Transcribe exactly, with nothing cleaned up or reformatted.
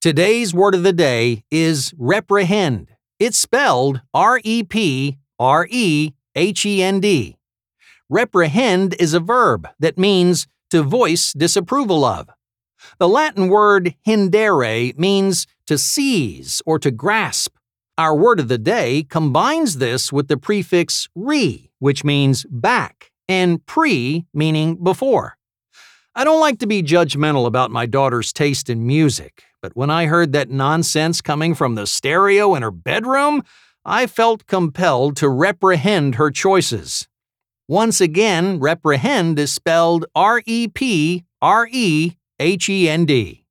Today's word of the day is reprehend. It's spelled R E P R E H E N D. Reprehend is a verb that means to voice disapproval of. The Latin word hindere means to seize or to grasp. Our word of the day combines this with the prefix re, which means back, and pre, meaning before. I don't like to be judgmental about my daughter's taste in music, but when I heard that nonsense coming from the stereo in her bedroom, I felt compelled to reprehend her choices. Once again, reprehend is spelled R E P R E H E N D.